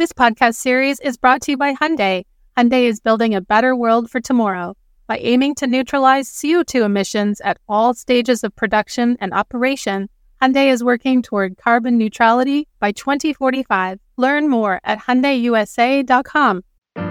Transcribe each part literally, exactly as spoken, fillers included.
This podcast series is brought to you by Hyundai. Hyundai is building a better world for tomorrow. By aiming to neutralize C O two emissions at all stages of production and operation, Hyundai is working toward carbon neutrality by twenty forty-five. Learn more at Hyundai U S A dot com.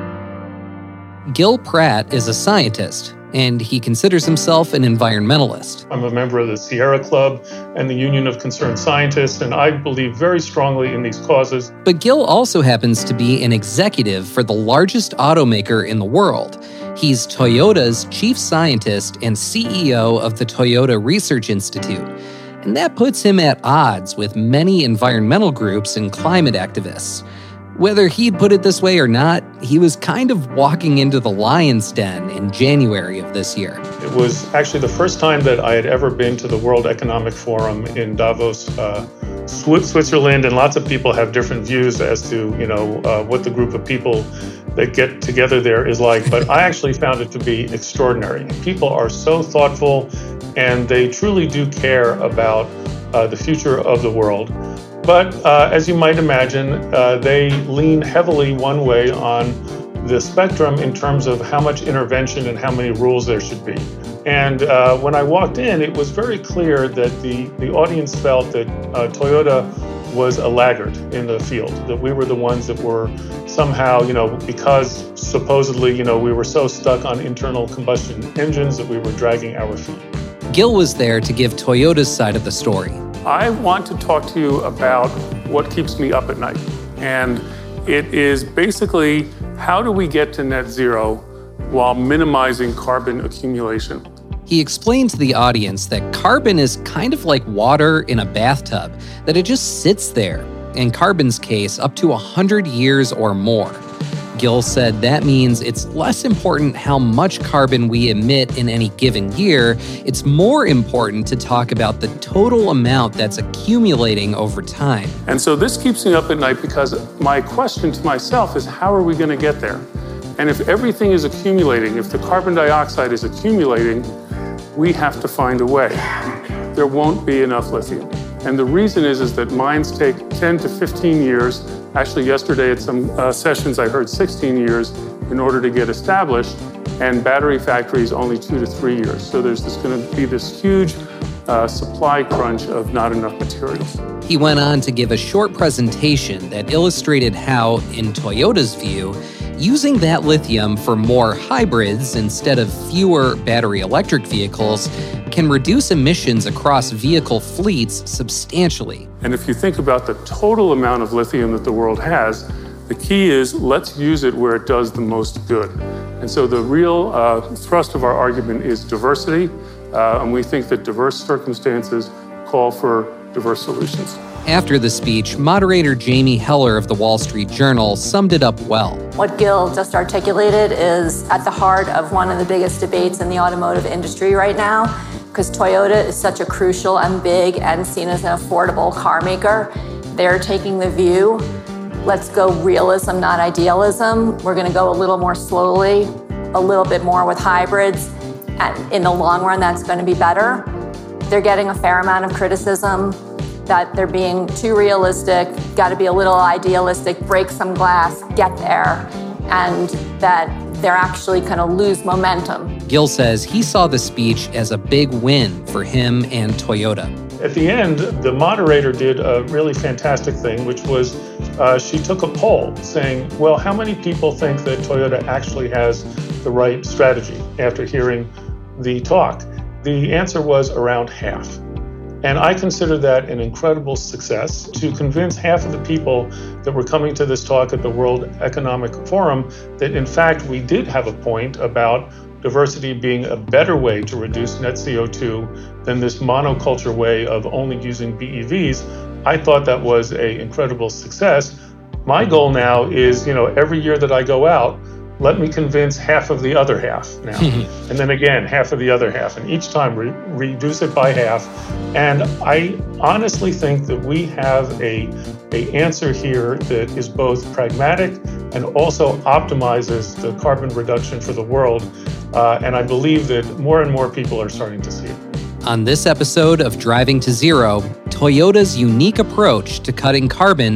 Gil Pratt is a scientist, and he considers himself an environmentalist. I'm a member of the Sierra Club and the Union of Concerned Scientists, and I believe very strongly in these causes. But Gil also happens to be an executive for the largest automaker in the world. He's Toyota's chief scientist and C E O of the Toyota Research Institute. And that puts him at odds with many environmental groups and climate activists. Whether he'd put it this way or not, he was kind of walking into the lion's den in January of this year. It was actually the first time that I had ever been to the World Economic Forum in Davos, uh, Switzerland, and lots of people have different views as to, you know, uh, what the group of people that get together there is like. But I actually found it to be extraordinary. People are so thoughtful, and they truly do care about uh, the future of the world. But uh, as you might imagine, uh, they lean heavily one way on the spectrum in terms of how much intervention and how many rules there should be. And uh, when I walked in, it was very clear that the, the audience felt that uh, Toyota was a laggard in the field, that we were the ones that were somehow, you know, because supposedly, you know, we were so stuck on internal combustion engines that we were dragging our feet. Gil was there to give Toyota's side of the story. I want to talk to you about what keeps me up at night. And it is basically, how do we get to net zero while minimizing carbon accumulation? He explained to the audience that carbon is kind of like water in a bathtub, that it just sits there, in carbon's case, up to one hundred years or more. Gil said that means it's less important how much carbon we emit in any given year. It's more important to talk about the total amount that's accumulating over time. And so this keeps me up at night because my question to myself is, how are we going to get there? And if everything is accumulating, if the carbon dioxide is accumulating, we have to find a way. There won't be enough lithium. And the reason is, is that mines take ten to fifteen years. Actually, yesterday at some uh, sessions, I heard sixteen years in order to get established, and battery factories only two to three years. So there's this going to be this huge uh, supply crunch of not enough materials. He went on to give a short presentation that illustrated how, in Toyota's view, using that lithium for more hybrids instead of fewer battery electric vehicles can reduce emissions across vehicle fleets substantially. And if you think about the total amount of lithium that the world has, the key is let's use it where it does the most good. And so the real uh, thrust of our argument is diversity, uh, and we think that diverse circumstances call for diverse solutions. After the speech, moderator Jamie Heller of the Wall Street Journal summed it up well. What Gil just articulated is at the heart of one of the biggest debates in the automotive industry right now, because Toyota is such a crucial and big and seen as an affordable car maker. They're taking the view, let's go realism, not idealism. We're going to go a little more slowly, a little bit more with hybrids, and in the long run, that's going to be better. They're getting a fair amount of criticism that they're being too realistic, got to be a little idealistic, break some glass, get there, and that they're actually going to lose momentum. Gil says he saw the speech as a big win for him and Toyota. At the end, the moderator did a really fantastic thing, which was uh, she took a poll saying, well, how many people think that Toyota actually has the right strategy after hearing the talk? The answer was around half. And I consider that an incredible success to convince half of the people that were coming to this talk at the World Economic Forum that, in fact, we did have a point about diversity being a better way to reduce net C O two than this monoculture way of only using B E Vs. I thought that was an incredible success. My goal now is, you know, every year that I go out, let me convince half of the other half now. And then again, half of the other half. And each time re- reduce it by half. And I honestly think that we have a, a answer here that is both pragmatic and also optimizes the carbon reduction for the world. Uh, and I believe that more and more people are starting to see it. On this episode of Driving to Zero, Toyota's unique approach to cutting carbon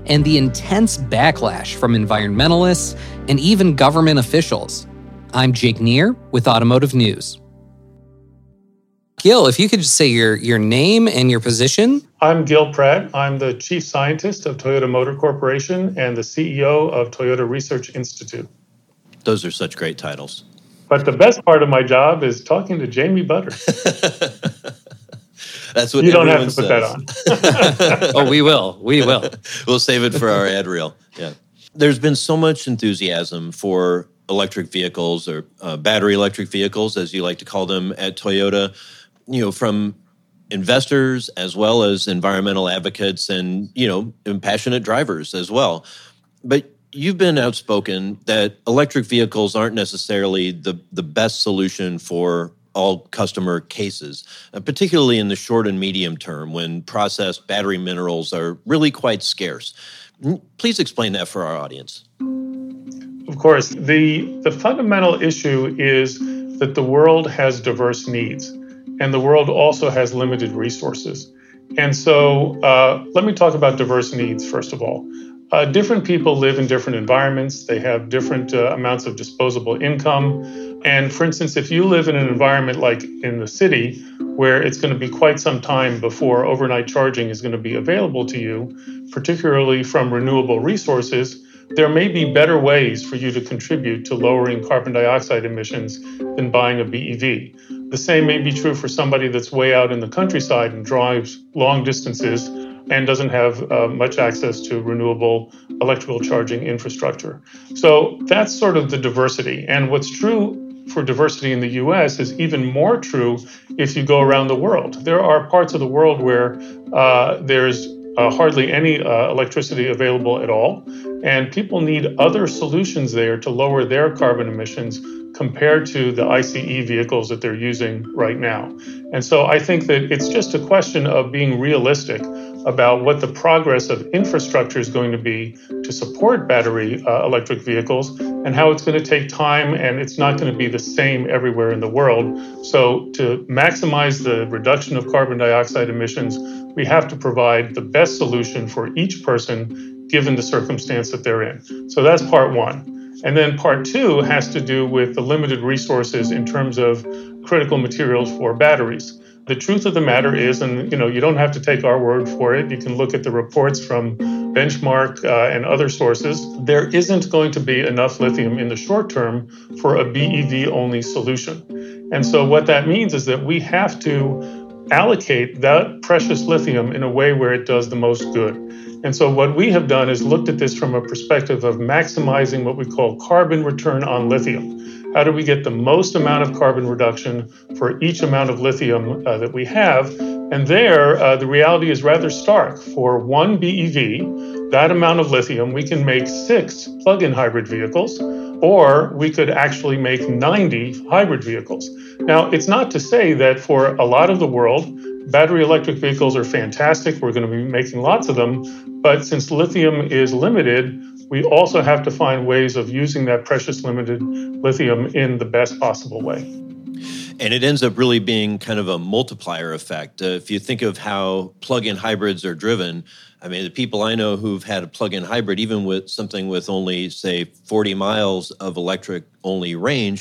and the intense backlash from environmentalists and even government officials. I'm Jake Neer with Automotive News. Gil, if you could just say your, your name and your position. I'm Gil Pratt. I'm the Chief Scientist of Toyota Motor Corporation and the C E O of Toyota Research Institute. Those are such great titles. But the best part of my job is talking to Jamie Butter. That's what you don't have to says. put that on. Oh, we will. We will. We'll save it for our ad reel. Yeah. There's been so much enthusiasm for electric vehicles or uh, battery electric vehicles, as you like to call them at Toyota, you know, from investors as well as environmental advocates and, you know, passionate drivers as well. But you've been outspoken that electric vehicles aren't necessarily the, the best solution for all customer cases, uh, particularly in the short and medium term when processed battery minerals are really quite scarce. Please explain that for our audience. Of course, the, the fundamental issue is that the world has diverse needs, and the world also has limited resources. And so uh, let me talk about diverse needs, first of all. Uh, different people live in different environments. They have different uh, amounts of disposable income. And for instance, if you live in an environment like in the city, where it's going to be quite some time before overnight charging is going to be available to you, particularly from renewable resources, there may be better ways for you to contribute to lowering carbon dioxide emissions than buying a B E V. The same may be true for somebody that's way out in the countryside and drives long distances and doesn't have uh, much access to renewable electrical charging infrastructure. So that's sort of the diversity. And what's true for diversity in the U S is even more true if you go around the world. There are parts of the world where uh, there's uh, hardly any uh, electricity available at all, and people need other solutions there to lower their carbon emissions compared to the I C E vehicles that they're using right now. And so I think that it's just a question of being realistic about what the progress of infrastructure is going to be to support battery uh, electric vehicles and how it's going to take time, and it's not going to be the same everywhere in the world. So to maximize the reduction of carbon dioxide emissions, we have to provide the best solution for each person given the circumstance that they're in. So that's part one. And then part two has to do with the limited resources in terms of critical materials for batteries. The truth of the matter is, and you know, you don't have to take our word for it, you can look at the reports from Benchmark uh, and other sources, there isn't going to be enough lithium in the short term for a B E V-only solution. And so what that means is that we have to allocate that precious lithium in a way where it does the most good. And so what we have done is looked at this from a perspective of maximizing what we call carbon return on lithium. How do we get the most amount of carbon reduction for each amount of lithium uh, that we have? And there, uh, the reality is rather stark. For one B E V, that amount of lithium, we can make six plug-in hybrid vehicles, or we could actually make ninety hybrid vehicles. Now, it's not to say that for a lot of the world, battery electric vehicles are fantastic. We're going to be making lots of them. But since lithium is limited, we also have to find ways of using that precious limited lithium in the best possible way. And it ends up really being kind of a multiplier effect. Uh, if you think of how plug-in hybrids are driven, I mean, the people I know who've had a plug-in hybrid, even with something with only, say, forty miles of electric-only range,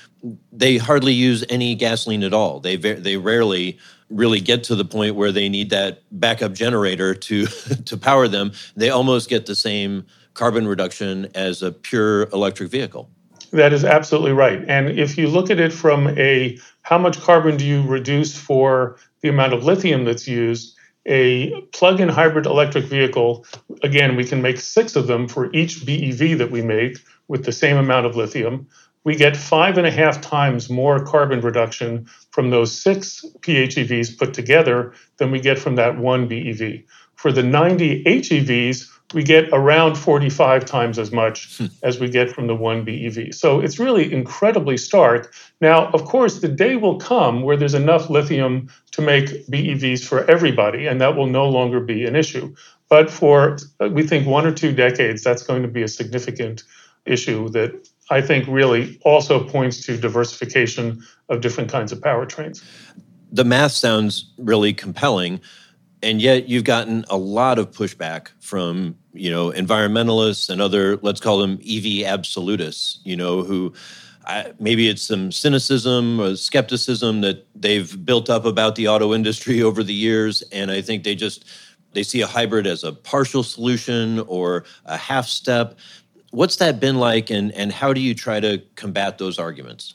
they hardly use any gasoline at all. They they rarely really get to the point where they need that backup generator to to power them. They almost get the same carbon reduction as a pure electric vehicle. That is absolutely right. And if you look at it from a how much carbon do you reduce for the amount of lithium that's used, a plug-in hybrid electric vehicle, again, we can make six of them for each B E V that we make with the same amount of lithium. We get five and a half times more carbon reduction from those six P H E Vs put together than we get from that one B E V. For the ninety H E Vs, we get around forty-five times as much hmm. as we get from the one B E V. So it's really incredibly stark. Now, of course, the day will come where there's enough lithium to make B E Vs for everybody, and that will no longer be an issue. But for, we think, one or two decades, that's going to be a significant issue that I think really also points to diversification of different kinds of powertrains. The math sounds really compelling, and yet you've gotten a lot of pushback from you know, environmentalists and other, let's call them E V absolutists, you know, who I, maybe it's some cynicism or skepticism that they've built up about the auto industry over the years. And I think they just, they see a hybrid as a partial solution or a half step. What's that been like, and, and how do you try to combat those arguments?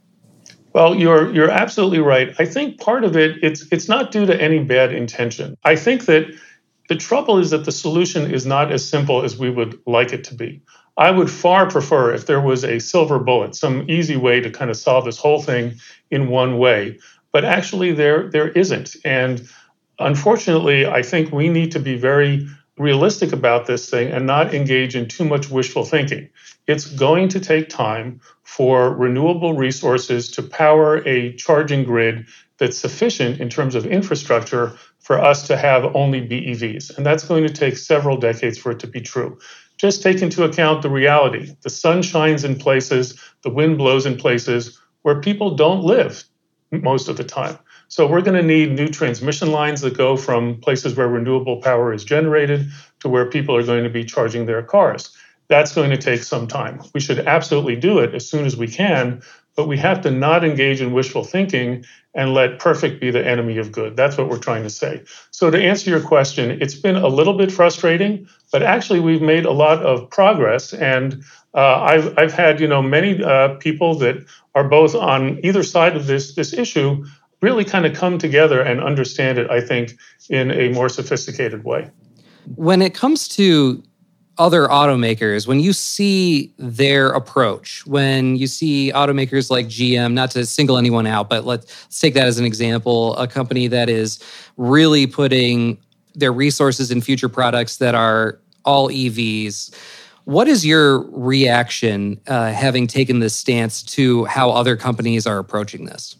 Well, you're you're absolutely right. I think part of it, it's it's not due to any bad intention. I think that the trouble is that the solution is not as simple as we would like it to be. I would far prefer if there was a silver bullet, some easy way to kind of solve this whole thing in one way. But actually there there isn't. And unfortunately, I think we need to be very realistic about this thing and not engage in too much wishful thinking. It's going to take time for renewable resources to power a charging grid that's sufficient in terms of infrastructure for us to have only B E Vs. And that's going to take several decades for it to be true. Just take into account the reality. The sun shines in places, the wind blows in places where people don't live most of the time. So we're going to need new transmission lines that go from places where renewable power is generated to where people are going to be charging their cars. That's going to take some time. We should absolutely do it as soon as we can, but we have to not engage in wishful thinking and let perfect be the enemy of good. That's what we're trying to say. So to answer your question, it's been a little bit frustrating, but actually we've made a lot of progress. And uh, I've I've had you know many uh, people that are both on either side of this this issue really kind of come together and understand it, I think, in a more sophisticated way. When it comes to other automakers, when you see their approach, when you see automakers like G M, not to single anyone out, but let's take that as an example, a company that is really putting their resources in future products that are all E Vs. What is your reaction, uh, having taken this stance, to how other companies are approaching this?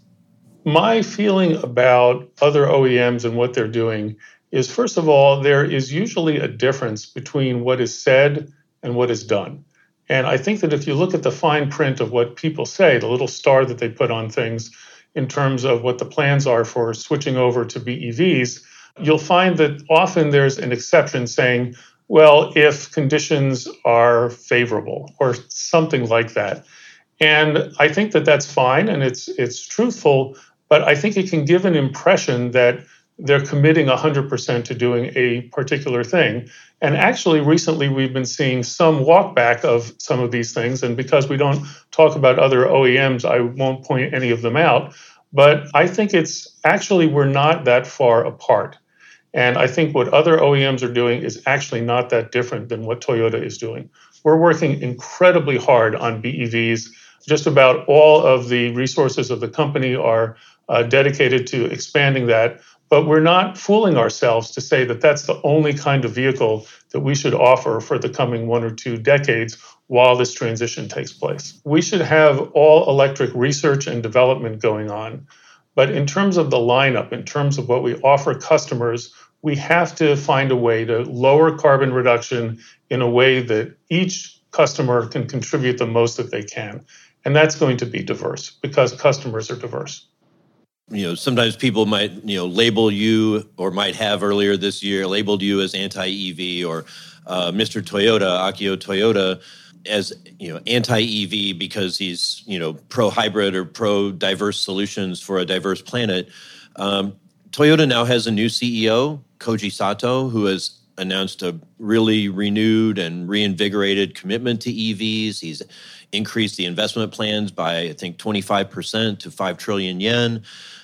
My feeling about other O E Ms and what they're doing is, first of all, there is usually a difference between what is said and what is done. And I think that if you look at the fine print of what people say, the little star that they put on things in terms of what the plans are for switching over to B E Vs, you'll find that often there's an exception saying, well, if conditions are favorable or something like that. And I think that that's fine and it's it's truthful, but I think it can give an impression that they're committing one hundred percent to doing a particular thing. And actually, recently, we've been seeing some walkback of some of these things. And because we don't talk about other O E Ms, I won't point any of them out. But I think it's actually, we're not that far apart. And I think what other O E Ms are doing is actually not that different than what Toyota is doing. We're working incredibly hard on B E Vs. Just about all of the resources of the company are uh, dedicated to expanding that. But we're not fooling ourselves to say that that's the only kind of vehicle that we should offer for the coming one or two decades while this transition takes place. We should have all electric research and development going on. But in terms of the lineup, in terms of what we offer customers, we have to find a way to lower carbon reduction in a way that each customer can contribute the most that they can. And that's going to be diverse because customers are diverse. You know, sometimes people might, you know, label you, or might have earlier this year, labeled you as anti-E V, or uh, Mister Toyota, Akio Toyoda, as, you know, anti-E V because he's, you know, pro-hybrid or pro-diverse solutions for a diverse planet. Um, Toyota now has a new C E O, Koji Sato, who has announced a really renewed and reinvigorated commitment to E Vs. He's increased the investment plans by, I think, twenty-five percent to five trillion yen.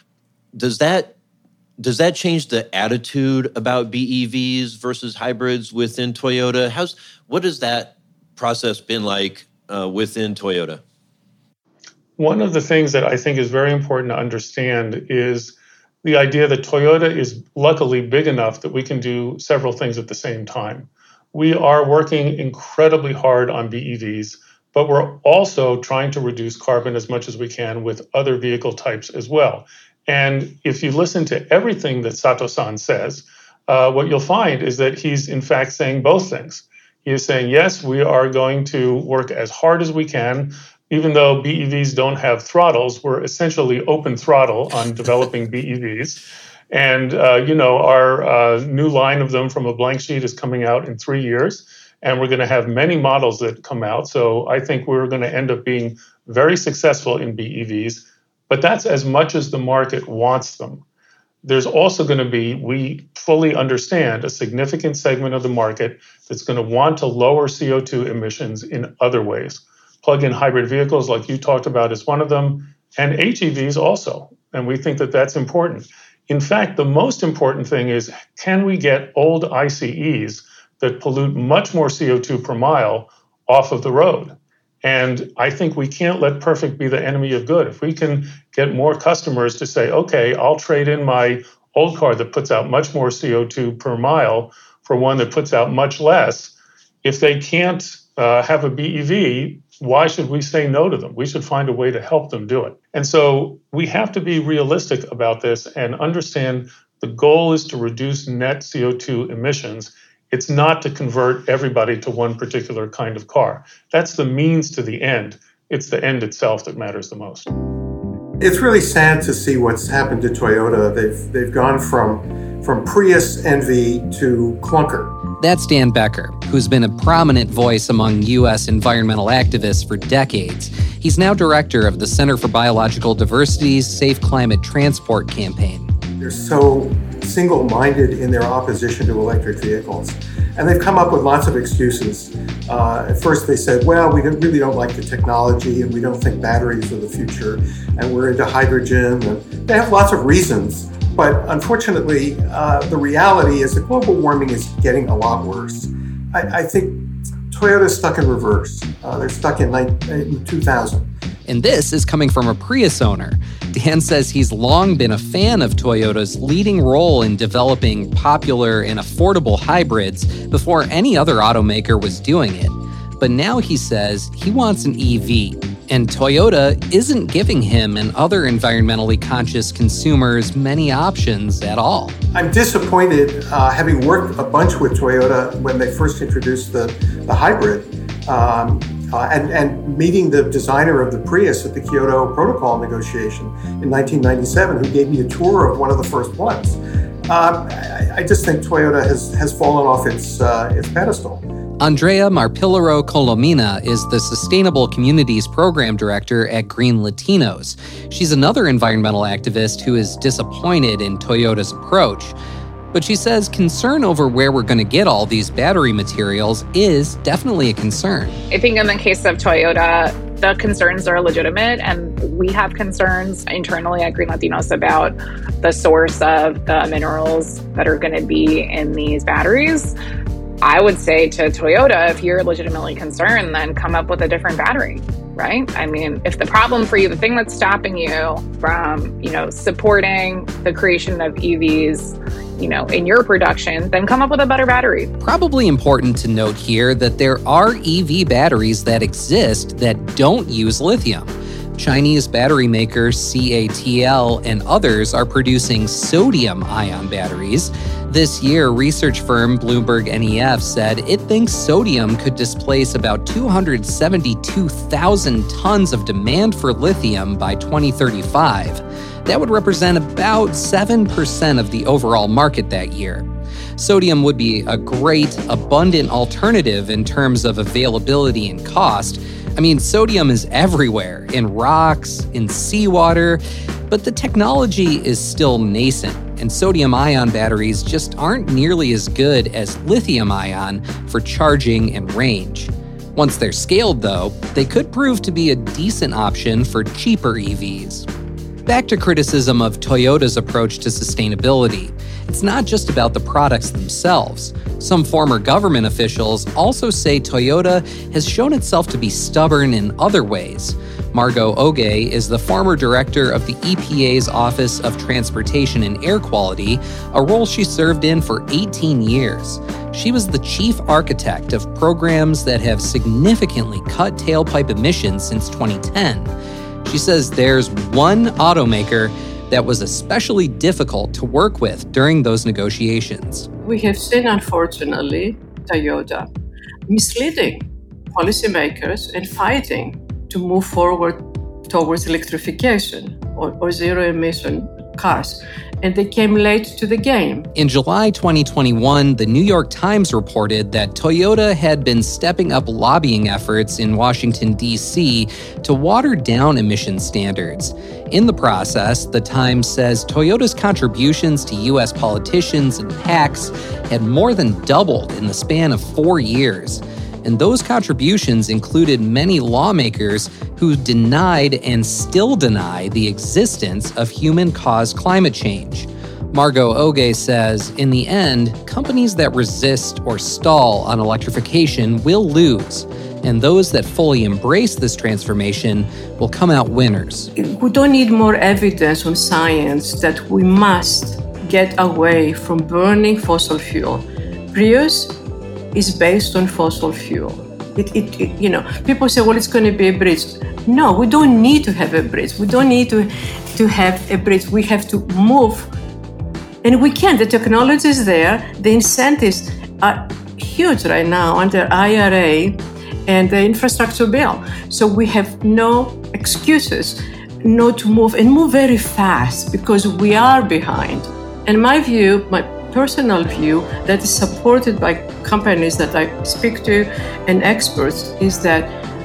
Does that does that change the attitude about B E Vs versus hybrids within Toyota? How's what has that process been like uh, within Toyota? One of the things that I think is very important to understand is the idea that Toyota is luckily big enough that we can do several things at the same time. We are working incredibly hard on B E Vs, but we're also trying to reduce carbon as much as we can with other vehicle types as well. And if you listen to everything that Sato-san says, uh, what you'll find is that he's in fact saying both things. He is saying, yes, we are going to work as hard as we can. Even though B E Vs don't have throttles, we're essentially open throttle on developing B E Vs. And, uh, you know, our uh, new line of them from a blank sheet is coming out in three years. And we're going to have many models that come out. So I think we're going to end up being very successful in B E Vs. But that's as much as the market wants them. There's also going to be, we fully understand, a significant segment of the market that's going to want to lower C O two emissions in other ways. Plug-in hybrid vehicles, like you talked about, is one of them, and H E Vs also. And we think that that's important. In fact, the most important thing is, can we get old I C Es that pollute much more C O two per mile off of the road? And I think we can't let perfect be the enemy of good. If we can get more customers to say, okay, I'll trade in my old car that puts out much more C O two per mile for one that puts out much less, if they can't uh, have a B E V, why should we say no to them? We should find a way to help them do it. And so we have to be realistic about this and understand the goal is to reduce net C O two emissions. It's not to convert everybody to one particular kind of car. That's the means to the end. It's the end itself that matters the most. It's really sad to see what's happened to Toyota. They've they've gone from from Prius envy to clunker. That's Dan Becker, who's been a prominent voice among U S environmental activists for decades. He's now director of the Center for Biological Diversity's Safe Climate Transport campaign. They're so single-minded in their opposition to electric vehicles. And they've come up with lots of excuses. Uh, at first they said, well, we don't, really don't like the technology and we don't think batteries are the future and we're into hydrogen. And they have lots of reasons. But unfortunately, uh, the reality is that global warming is getting a lot worse. I, I think Toyota's stuck in reverse. Uh, they're stuck in, in two thousand. And this is coming from a Prius owner. Dan says he's long been a fan of Toyota's leading role in developing popular and affordable hybrids before any other automaker was doing it. But now he says he wants an E V, and Toyota isn't giving him and other environmentally conscious consumers many options at all. I'm disappointed, uh, having worked a bunch with Toyota when they first introduced the, the hybrid, um, uh, and, and meeting the designer of the Prius at the Kyoto Protocol negotiation in nineteen ninety-seven, who gave me a tour of one of the first ones. Um, I, I just think Toyota has, has fallen off its, uh, its pedestal. Andrea Marpillero Colomina is the Sustainable Communities Program Director at Green Latinos. She's another environmental activist who is disappointed in Toyota's approach. But she says concern over where we're going to get all these battery materials is definitely a concern. I think in the case of Toyota, the concerns are legitimate, and we have concerns internally at Green Latinos about the source of the minerals that are going to be in these batteries. I would say to Toyota, if you're legitimately concerned, then come up with a different battery, right? I mean, if the problem for you, the thing that's stopping you from, you know, supporting the creation of E Vs, you know, in your production, then come up with a better battery. Probably important to note here that there are E V batteries that exist that don't use lithium. Chinese battery makers C A T L and others are producing sodium-ion batteries. This year, research firm Bloomberg N E F said it thinks sodium could displace about two hundred seventy-two thousand tons of demand for lithium by twenty thirty-five. That would represent about seven percent of the overall market that year. Sodium would be a great, abundant alternative in terms of availability and cost. I mean, sodium is everywhere, in rocks, in seawater, but the technology is still nascent, and sodium-ion batteries just aren't nearly as good as lithium-ion for charging and range. Once they're scaled, though, they could prove to be a decent option for cheaper E Vs. Back to criticism of Toyota's approach to sustainability. It's not just about the products themselves. Some former government officials also say Toyota has shown itself to be stubborn in other ways. Margot Oge is the former director of the E P A's Office of Transportation and Air Quality, a role she served in for eighteen years. She was the chief architect of programs that have significantly cut tailpipe emissions since twenty ten. She says there's one automaker that was especially difficult to work with during those negotiations. We have seen, unfortunately, Toyota misleading policymakers and fighting to move forward towards electrification or, or zero-emission cars. and they came late to the game. In July twenty twenty-one, the New York Times reported that Toyota had been stepping up lobbying efforts in Washington, D C to water down emission standards. In the process, the Times says Toyota's contributions to U S politicians and PACs had more than doubled in the span of four years. And those contributions included many lawmakers who denied and still deny the existence of human-caused climate change. Margot Oge says, in the end, companies that resist or stall on electrification will lose, and those that fully embrace this transformation will come out winners. We don't need more evidence on science that we must get away from burning fossil fuel. Prius is based on fossil fuel. It, it, it, you know, people say, well, it's going to be a bridge. No, we don't need to have a bridge. We don't need to, to have a bridge. We have to move. And we can. The technology is there. The incentives are huge right now under I R A and the infrastructure bill. So we have no excuses not to move and move very fast because we are behind. And my view, my personal view that is supported by companies that I speak to and experts is that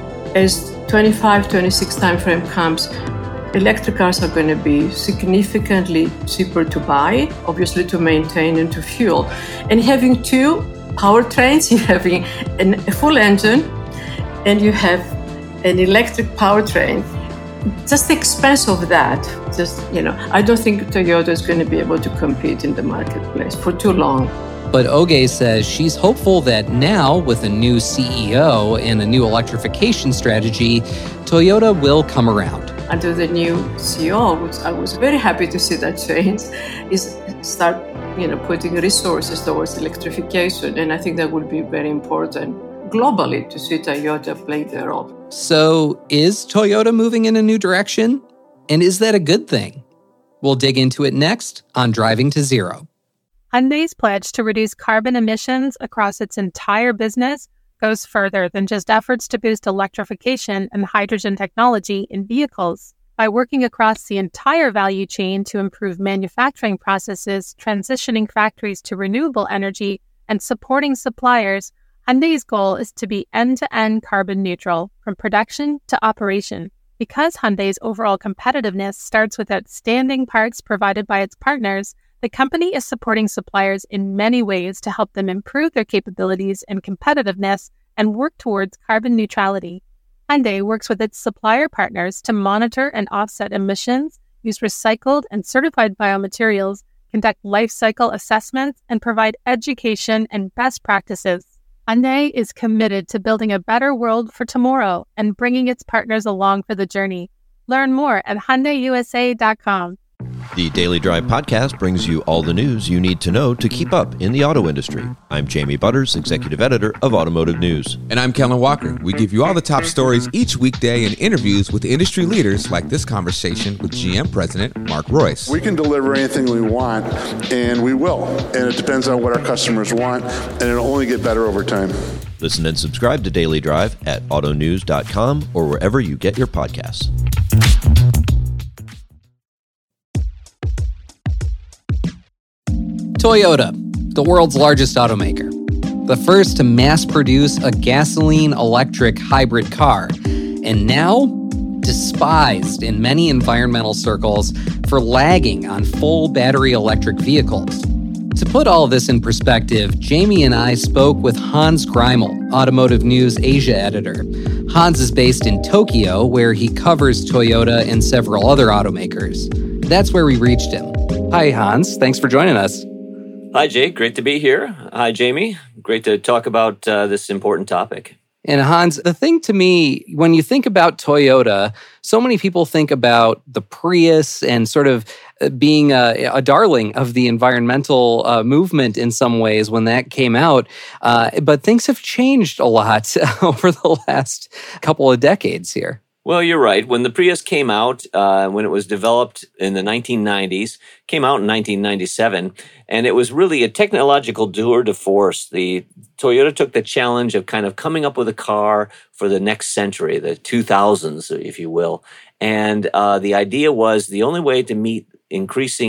as twenty-five, twenty-six timeframe comes, electric cars are going to be significantly cheaper to buy, obviously to maintain and to fuel. And having two powertrains, you're having an, a full engine and you have an electric powertrain. Just the expense of that, just, you know, I don't think Toyota is going to be able to compete in the marketplace for too long. But Oge says she's hopeful that now, with a new C E O and a new electrification strategy, Toyota will come around. Under the new C E O, which I was very happy to see that change, is start, you know, putting resources towards electrification, and I think that would be very important globally to see Toyota play their role. So is Toyota moving in a new direction? And is that a good thing? We'll dig into it next on Driving to Zero. Hyundai's pledge to reduce carbon emissions across its entire business goes further than just efforts to boost electrification and hydrogen technology in vehicles. By working across the entire value chain to improve manufacturing processes, transitioning factories to renewable energy, and supporting suppliers, Hyundai's goal is to be end-to-end carbon neutral, from production to operation. Because Hyundai's overall competitiveness starts with outstanding parts provided by its partners, the company is supporting suppliers in many ways to help them improve their capabilities and competitiveness and work towards carbon neutrality. Hyundai works with its supplier partners to monitor and offset emissions, use recycled and certified biomaterials, conduct life cycle assessments, and provide education and best practices. Hyundai is committed to building a better world for tomorrow and bringing its partners along for the journey. Learn more at Hyundai U S A dot com. The Daily Drive podcast brings you all the news you need to know to keep up in the auto industry. I'm Jamie Butters, executive editor of Automotive News. And I'm Kellen Walker. We give you all the top stories each weekday and interviews with industry leaders like this conversation with G M President Mark Reuss. We can deliver anything we want, and we will. And it depends on what our customers want, and it'll only get better over time. Listen and subscribe to Daily Drive at auto news dot com or wherever you get your podcasts. Toyota, the world's largest automaker, the first to mass produce a gasoline-electric hybrid car, and now despised in many environmental circles for lagging on full battery electric vehicles. To put all of this in perspective, Jamie and I spoke with Hans Greimel, Automotive News Asia editor. Hans is based in Tokyo, where he covers Toyota and several other automakers. That's where we reached him. Hi, Hans. Thanks for joining us. Hi, Jake. Great to be here. Hi, Jamie. Great to talk about uh, this important topic. And Hans, the thing to me, when you think about Toyota, so many people think about the Prius and sort of being a, a darling of the environmental uh, movement in some ways when that came out. Uh, but things have changed a lot over the last couple of decades here. Well, you're right. When the Prius came out, uh, when it was developed in the nineteen nineties, came out in nineteen ninety-seven, and it was really a technological tour de force. The Toyota took the challenge of kind of coming up with a car for the next century, the two thousands, if you will. And uh, the idea was the only way to meet increasing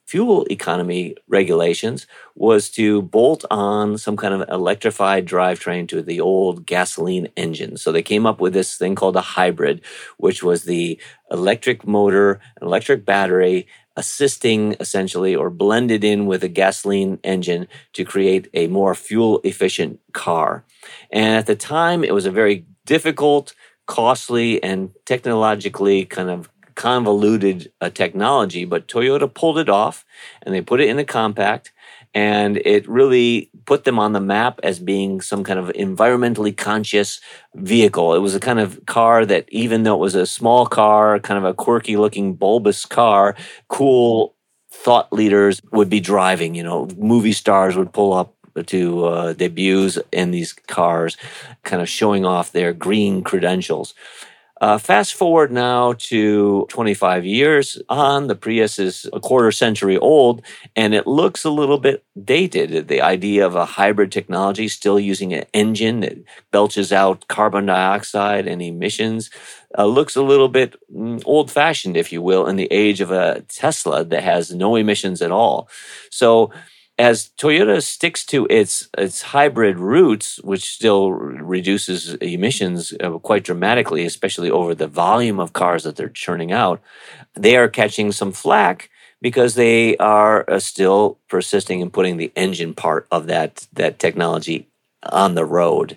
fuel economy regulations was to bolt on some kind of electrified drivetrain to the old gasoline engine. So they came up with this thing called a hybrid, which was the electric motor, an electric battery, assisting essentially or blended in with a gasoline engine to create a more fuel efficient car. And at the time, it was a very difficult, costly, and technologically kind of convoluted uh, technology, but Toyota pulled it off and they put it in a compact, and it really put them on the map as being some kind of environmentally conscious vehicle. It was a kind of car that, even though it was a small car, kind of a quirky looking bulbous car, cool thought leaders would be driving. You know, movie stars would pull up to uh, debuts in these cars, kind of showing off their green credentials. Uh, fast forward now to twenty-five years on, the Prius is a quarter century old, and it looks a little bit dated. The idea of a hybrid technology, still using an engine that belches out carbon dioxide and emissions, uh, looks a little bit mm, old-fashioned, if you will, in the age of a Tesla that has no emissions at all. So as Toyota sticks to its its hybrid roots, which still reduces emissions uh, quite dramatically, especially over the volume of cars that they're churning out, they are catching some flack because they are uh, still persisting in putting the engine part of that, that technology on the road.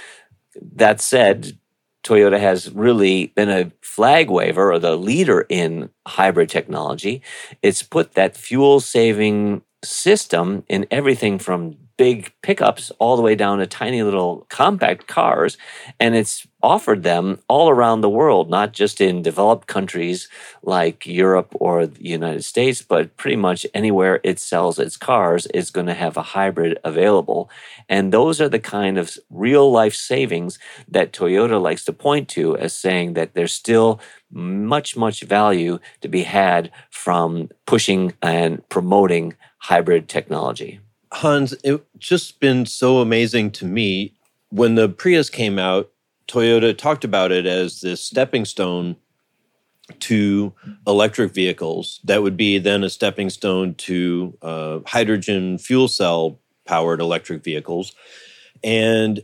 That said, Toyota has really been a flag waver or the leader in hybrid technology. It's put that fuel-saving system in everything from big pickups all the way down to tiny little compact cars, and it's offered them all around the world, not just in developed countries like Europe or the United States, but pretty much anywhere it sells its cars is going to have a hybrid available. And those are the kind of real life savings that Toyota likes to point to as saying that there's still much, much value to be had from pushing and promoting hybrid technology. Hans, it's just been so amazing to me. When the Prius came out, Toyota talked about it as this stepping stone to electric vehicles that would be then a stepping stone to uh, hydrogen fuel cell powered electric vehicles. And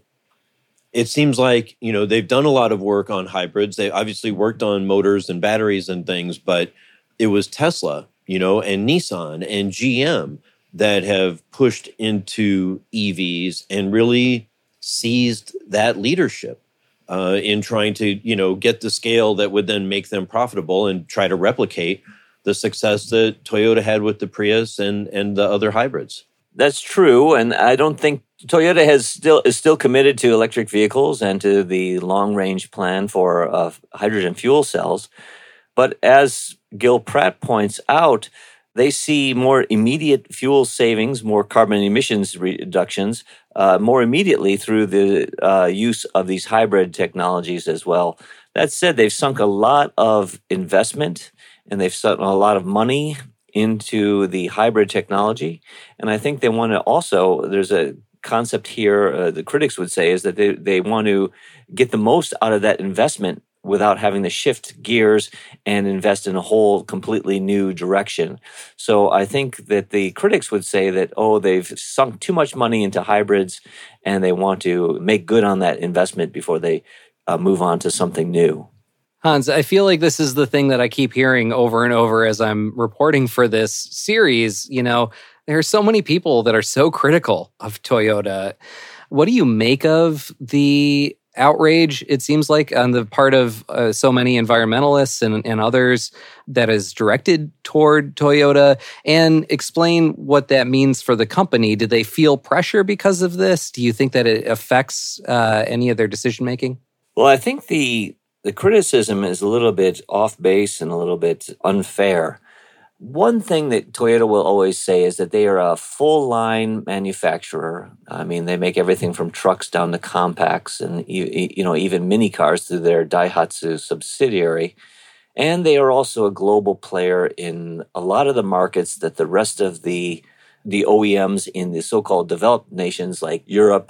it seems like, you know, they've done a lot of work on hybrids. They obviously worked on motors and batteries and things, but it was Tesla, you know, and Nissan and G M that have pushed into E Vs and really seized that leadership uh, in trying to, you know, get the scale that would then make them profitable and try to replicate the success that Toyota had with the Prius and, and the other hybrids. That's true, and I don't think Toyota has still is still committed to electric vehicles and to the long-range plan for uh, hydrogen fuel cells. But as Gil Pratt points out, they see more immediate fuel savings, more carbon emissions reductions, uh, more immediately through the uh, use of these hybrid technologies as well. That said, they've sunk a lot of investment and they've sunk a lot of money into the hybrid technology. And I think they want to also, there's a concept here, uh, the critics would say, is that they, they want to get the most out of that investment without having to shift gears and invest in a whole completely new direction. So I think that the critics would say that, oh, they've sunk too much money into hybrids and they want to make good on that investment before they uh, move on to something new. Hans, I feel like this is the thing that I keep hearing over and over as I'm reporting for this series. You know, there are so many people that are so critical of Toyota. What do you make of the outrage, it seems like, on the part of uh, so many environmentalists and, and others that is directed toward Toyota? And explain what that means for the company. Do they feel pressure because of this? Do you think that it affects uh, any of their decision-making? Well, I think the the criticism is a little bit off base and a little bit unfair. One thing that Toyota will always say is that they are a full-line manufacturer. I mean, they make everything from trucks down to compacts and, you know, even mini cars through their Daihatsu subsidiary. And they are also a global player in a lot of the markets that the rest of the, the O E Ms in the so-called developed nations like Europe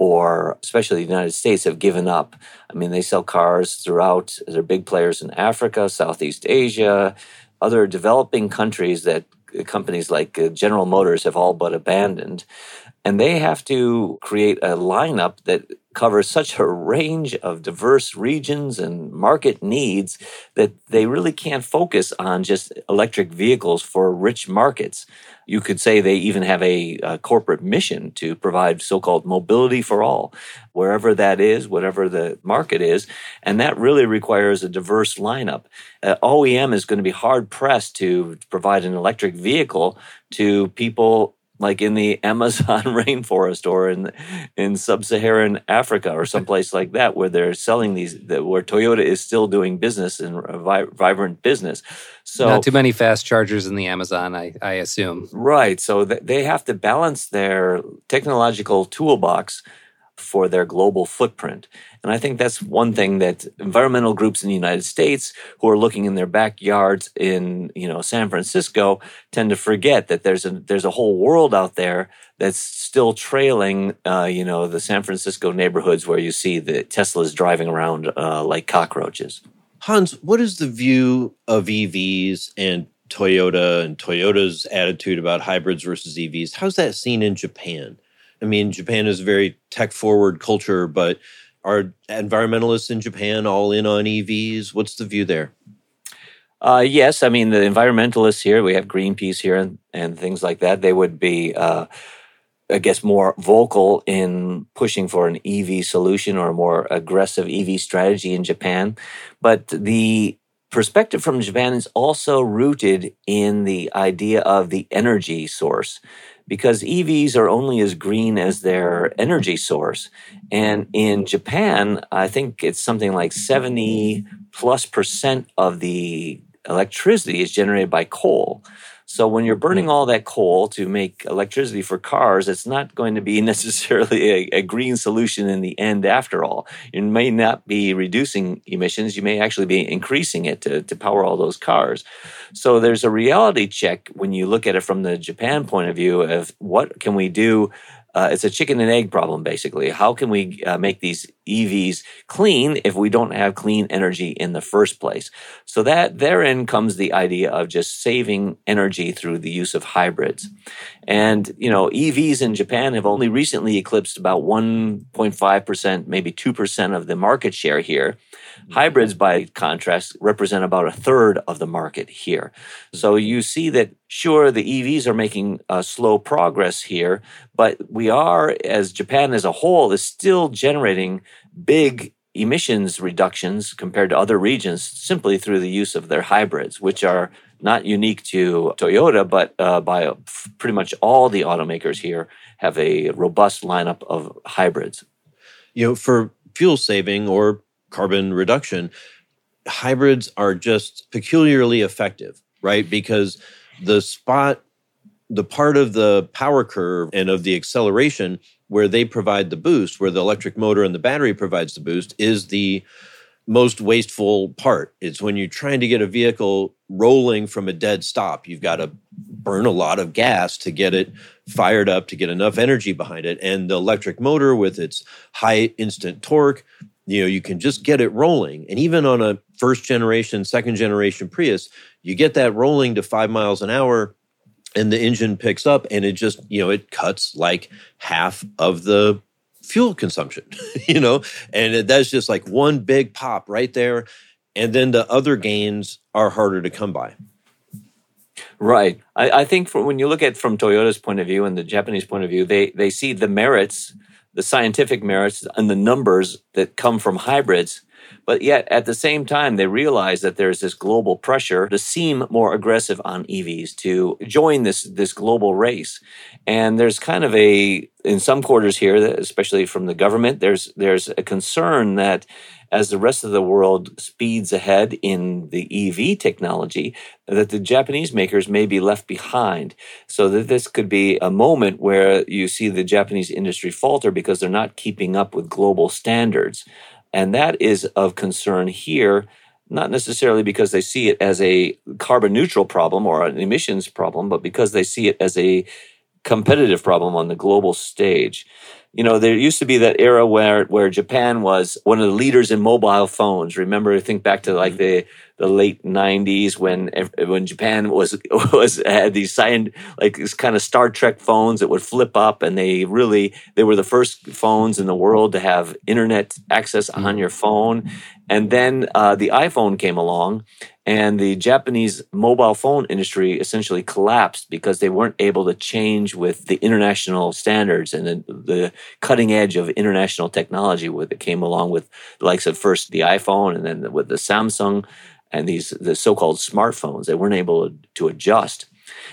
or especially the United States have given up. I mean, they sell cars throughout. They're big players in Africa, Southeast Asia, other developing countries that companies like uh, General Motors have all but abandoned. And they have to create a lineup that covers such a range of diverse regions and market needs that they really can't focus on just electric vehicles for rich markets. You could say they even have a, a corporate mission to provide so-called mobility for all, wherever that is, whatever the market is. And that really requires a diverse lineup. Uh, O E M is going to be hard-pressed to provide an electric vehicle to people like in the Amazon rainforest or in in sub-Saharan Africa or someplace like that, where they're selling these, where Toyota is still doing business and a vi- vibrant business. So not too many fast chargers in the Amazon, I, I assume. Right. So th- they have to balance their technological toolbox for their global footprint. And I think that's one thing that environmental groups in the United States who are looking in their backyards in, you know, San Francisco tend to forget that there's a there's a whole world out there that's still trailing, uh, you know, the San Francisco neighborhoods where you see the Teslas driving around uh, like cockroaches. Hans, what is the view of E Vs and Toyota and Toyota's attitude about hybrids versus E Vs? How's that seen in Japan? I mean, Japan is a very tech-forward culture, but are environmentalists in Japan all in on E Vs? What's the view there? Uh, yes, I mean, the environmentalists here, we have Greenpeace here and, and things like that. They would be, uh, I guess, more vocal in pushing for an E V solution or a more aggressive E V strategy in Japan. But the perspective from Japan is also rooted in the idea of the energy source, because E Vs are only as green as their energy source. And in Japan, I think it's something like seventy plus percent of the electricity is generated by coal. So when you're burning all that coal to make electricity for cars, it's not going to be necessarily a, a green solution in the end after all. You may not be reducing emissions. You may actually be increasing it to, to power all those cars. So there's a reality check when you look at it from the Japan point of view of what can we do. Uh, it's a chicken and egg problem, basically. How can we uh, make these E Vs clean if we don't have clean energy in the first place? So that therein comes the idea of just saving energy through the use of hybrids. And, you know, E Vs in Japan have only recently eclipsed about one point five percent, maybe two percent of the market share here. Hybrids, by contrast, represent about a third of the market here. So you see that, sure, the E Vs are making uh, slow progress here, but we are, as Japan as a whole, is still generating big emissions reductions compared to other regions simply through the use of their hybrids, which are not unique to Toyota, but uh, by uh, pretty much all the automakers here have a robust lineup of hybrids. You know, for fuel saving or carbon reduction, hybrids are just peculiarly effective, right? Because the spot, the part of the power curve and of the acceleration where they provide the boost, where the electric motor and the battery provides the boost, is the most wasteful part. It's when you're trying to get a vehicle rolling from a dead stop. You've got to burn a lot of gas to get it fired up, to get enough energy behind it. And the electric motor with its high instant torque, you know, you can just get it rolling. And even on a first generation, second generation Prius, you get that rolling to five miles an hour and the engine picks up and it just, you know, it cuts like half of the fuel consumption, you know, and it, that's just like one big pop right there. And then the other gains are harder to come by. Right. I, I think for, when you look at from Toyota's point of view and the Japanese point of view, they they see the merits, the scientific merits and the numbers that come from hybrids. But yet, at the same time, they realize that there's this global pressure to seem more aggressive on E Vs, to join this, this global race. And there's kind of a, in some quarters here, especially from the government, there's there's a concern that as the rest of the world speeds ahead in the E V technology, that the Japanese makers may be left behind. So that this could be a moment where you see the Japanese industry falter because they're not keeping up with global standards. And that is of concern here, not necessarily because they see it as a carbon neutral problem or an emissions problem, but because they see it as a competitive problem on the global stage. You know, there used to be that era where, where Japan was one of the leaders in mobile phones. Remember, think back to like the, the late nineties when when Japan was was had these signed like this kind of Star Trek phones that would flip up, and they really they were the first phones in the world to have internet access on your phone. And then uh, the iPhone came along, and the Japanese mobile phone industry essentially collapsed because they weren't able to change with the international standards and the, the cutting edge of international technology that came along with the likes of first the iPhone and then with the Samsung and these the so-called smartphones. They weren't able to adjust.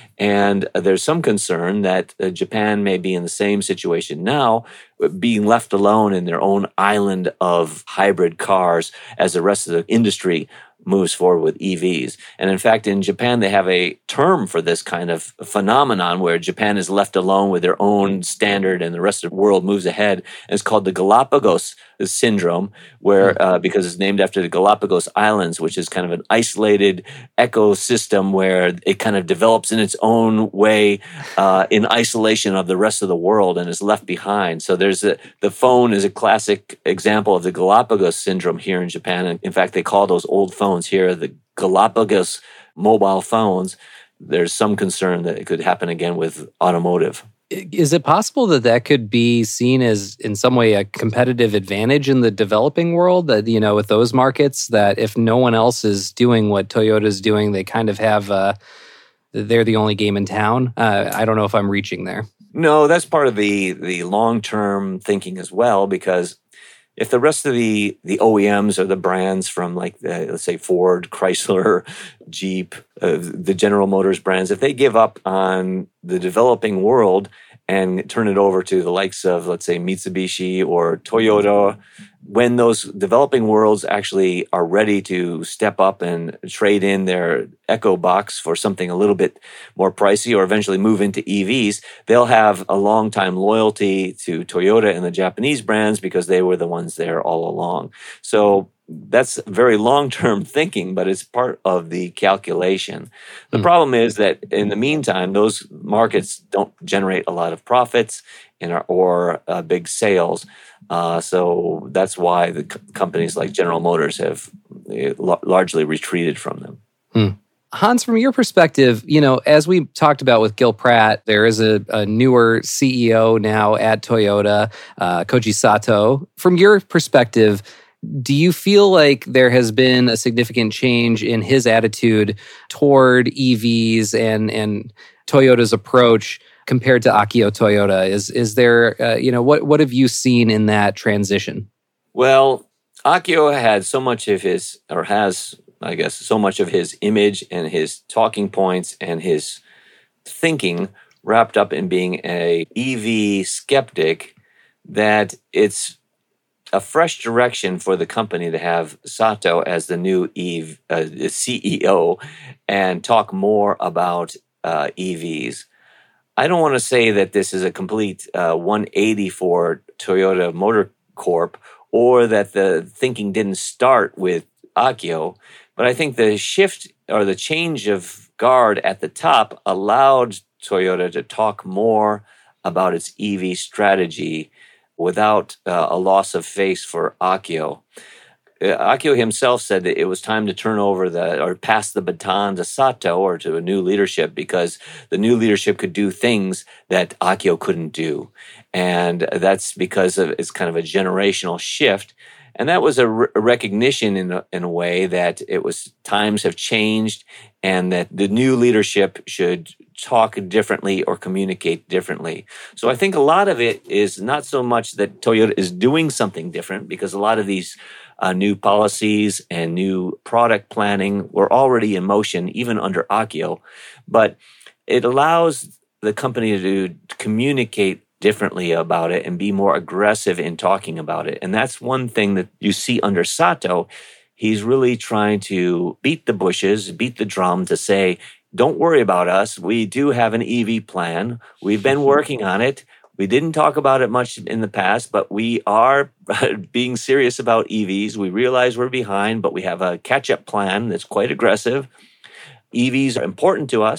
And there's some concern that uh, Japan may be in the same situation now, being left alone in their own island of hybrid cars as the rest of the industry moves forward with E Vs. And in fact, in Japan, they have a term for this kind of phenomenon where Japan is left alone with their own standard and the rest of the world moves ahead. And it's called the Galapagos syndrome, where uh, because it's named after the Galapagos Islands, which is kind of an isolated ecosystem where it kind of develops in its own way uh, in isolation of the rest of the world and is left behind. So there's a, the phone is a classic example of the Galapagos syndrome here in Japan. And in fact, they call those old phones here the Galapagos mobile phones. There's some concern that it could happen again with automotive. Is it possible that that could be seen as, in some way, a competitive advantage in the developing world? That, you know, with those markets, that if no one else is doing what Toyota's doing, they kind of have, uh, they're the only game in town? Uh, I don't know if I'm reaching there. No, that's part of the the long-term thinking as well, because if the rest of the, the O E Ms or the brands from like, the, let's say, Ford, Chrysler, Jeep, uh, the General Motors brands, if they give up on the developing world and turn it over to the likes of, let's say, Mitsubishi or Toyota, when those developing worlds actually are ready to step up and trade in their EcoBox for something a little bit more pricey or eventually move into E Vs, they'll have a long-time loyalty to Toyota and the Japanese brands because they were the ones there all along. So that's very long-term thinking, but it's part of the calculation. The mm. problem is that in the meantime, those markets don't generate a lot of profits in our, or uh, big sales. Uh, so that's why the c- companies like General Motors have uh, l- largely retreated from them. Hmm. Hans, from your perspective, you know, as we talked about with Gil Pratt, there is a, a newer C E O now at Toyota, uh, Koji Sato. From your perspective, do you feel like there has been a significant change in his attitude toward E Vs and, and Toyota's approach compared to Akio Toyoda? Is is there, uh, you know, what, what have you seen in that transition? Well, Akio had so much of his, or has, I guess, so much of his image and his talking points and his thinking wrapped up in being a E V skeptic that it's a fresh direction for the company to have Sato as the new E V, uh, C E O and talk more about uh, E Vs. I don't want to say that this is a complete uh, one eighty for Toyota Motor Corp or that the thinking didn't start with Akio, but I think the shift or the change of guard at the top allowed Toyota to talk more about its E V strategy without uh, a loss of face for Akio. Uh, Akio himself said that it was time to turn over the or pass the baton to Sato or to a new leadership because the new leadership could do things that Akio couldn't do. And that's because of it's kind of a generational shift. And that was a, re- a recognition in a, in a way that it was times have changed and that the new leadership should talk differently or communicate differently. So I think a lot of it is not so much that Toyota is doing something different because a lot of these uh, new policies and new product planning were already in motion even under Akio, but it allows the company to communicate differently about it and be more aggressive in talking about it. And that's one thing that you see under Sato. He's really trying to beat the bushes, beat the drum to say, don't worry about us. We do have an E V plan. We've been working on it. We didn't talk about it much in the past, but we are being serious about E Vs. We realize we're behind, but we have a catch-up plan that's quite aggressive. E Vs are important to us.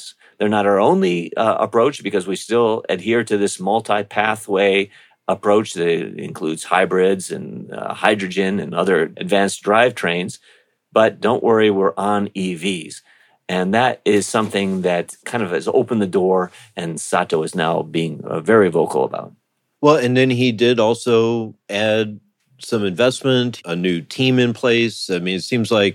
They're not our only uh, approach because we still adhere to this multi-pathway approach that includes hybrids and uh, hydrogen and other advanced drivetrains. But don't worry, we're on E Vs. And that is something that kind of has opened the door, and Sato is now being uh, very vocal about. Well, and then he did also add some investment, a new team in place. I mean, it seems like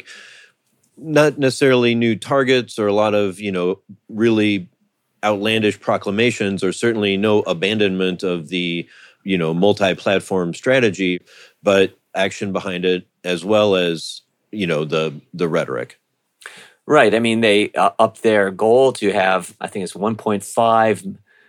not necessarily new targets or a lot of, you know, really outlandish proclamations, or certainly no abandonment of the, you know, multi-platform strategy, but action behind it, as well as, you know, the the rhetoric. Right. I mean, they uh, upped their goal to have, I think it's one point five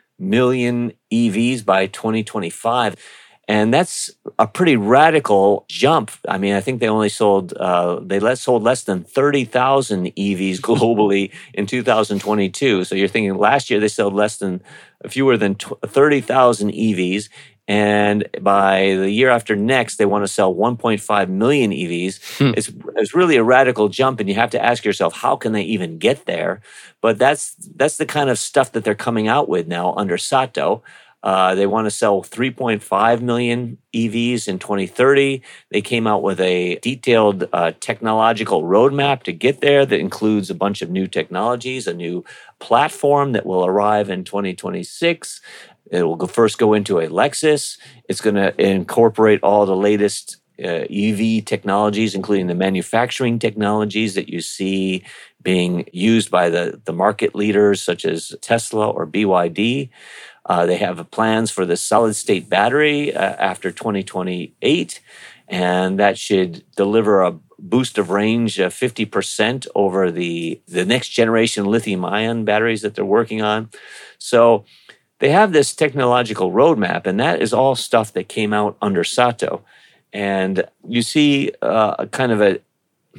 million E Vs by twenty twenty-five. And that's a pretty radical jump. I mean, I think they only sold, uh, they let, sold less than thirty thousand E Vs globally in two thousand twenty-two. So you're thinking last year they sold less than, fewer than thirty thousand E Vs. And by the year after next, they want to sell one point five million E Vs. Hmm. It's, it's really a radical jump, and you have to ask yourself, how can they even get there? But that's that's the kind of stuff that they're coming out with now under Sato. Uh, they want to sell three point five million E Vs in twenty thirty. They came out with a detailed uh, technological roadmap to get there that includes a bunch of new technologies, a new platform that will arrive in twenty twenty-six. It will go first go into a Lexus. It's going to incorporate all the latest uh, E V technologies, including the manufacturing technologies that you see being used by the, the market leaders such as Tesla or B Y D. Uh, they have plans for the solid-state battery uh, after twenty twenty-eight, and that should deliver a boost of range of fifty percent over the, the next generation lithium-ion batteries that they're working on. So they have this technological roadmap, and that is all stuff that came out under Sato. And you see uh, a kind of a,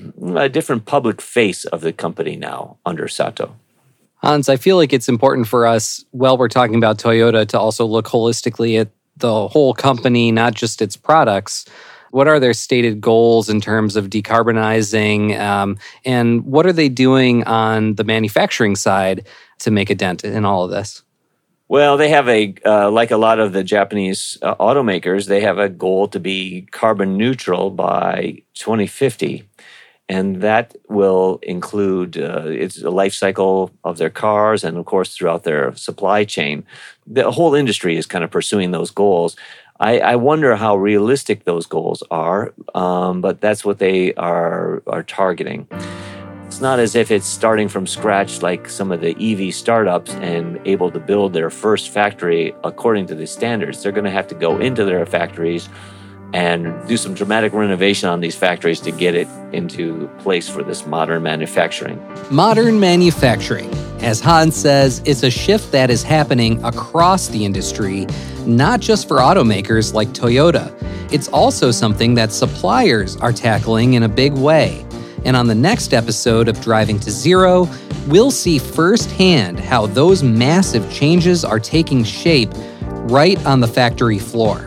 a different public face of the company now under Sato. Hans, I feel like it's important for us, while we're talking about Toyota, to also look holistically at the whole company, not just its products. What are their stated goals in terms of decarbonizing, um, and what are they doing on the manufacturing side to make a dent in all of this? Well, they have a, uh, like a lot of the Japanese uh, automakers, they have a goal to be carbon neutral by twenty fifty. And that will include uh, it's a life cycle of their cars and, of course, throughout their supply chain. The whole industry is kind of pursuing those goals. I, I wonder how realistic those goals are, um, but that's what they are are targeting. It's not as if it's starting from scratch like some of the E V startups and able to build their first factory according to the standards. They're going to have to go into their factories and do some dramatic renovation on these factories to get it into place for this modern manufacturing. Modern manufacturing. As Hans says, it's a shift that is happening across the industry, not just for automakers like Toyota. It's also something that suppliers are tackling in a big way. And on the next episode of Driving to Zero, we'll see firsthand how those massive changes are taking shape right on the factory floor.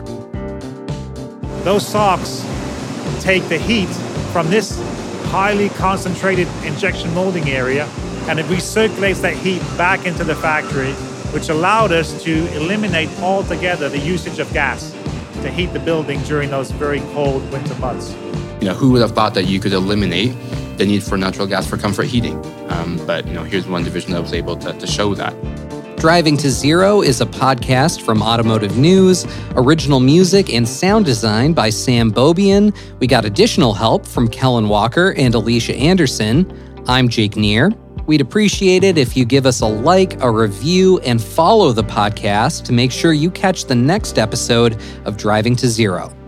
Those socks take the heat from this highly concentrated injection molding area, and it recirculates that heat back into the factory, which allowed us to eliminate altogether the usage of gas to heat the building during those very cold winter months. You know, who would have thought that you could eliminate the need for natural gas for comfort heating? Um, but, you know, here's one division that was able to, to show that. Driving to Zero is a podcast from Automotive News, original music and sound design by Sam Bobian. We got additional help from Kellen Walker and Alicia Anderson. I'm Jake Neer. We'd appreciate it if you give us a like, a review, and follow the podcast to make sure you catch the next episode of Driving to Zero.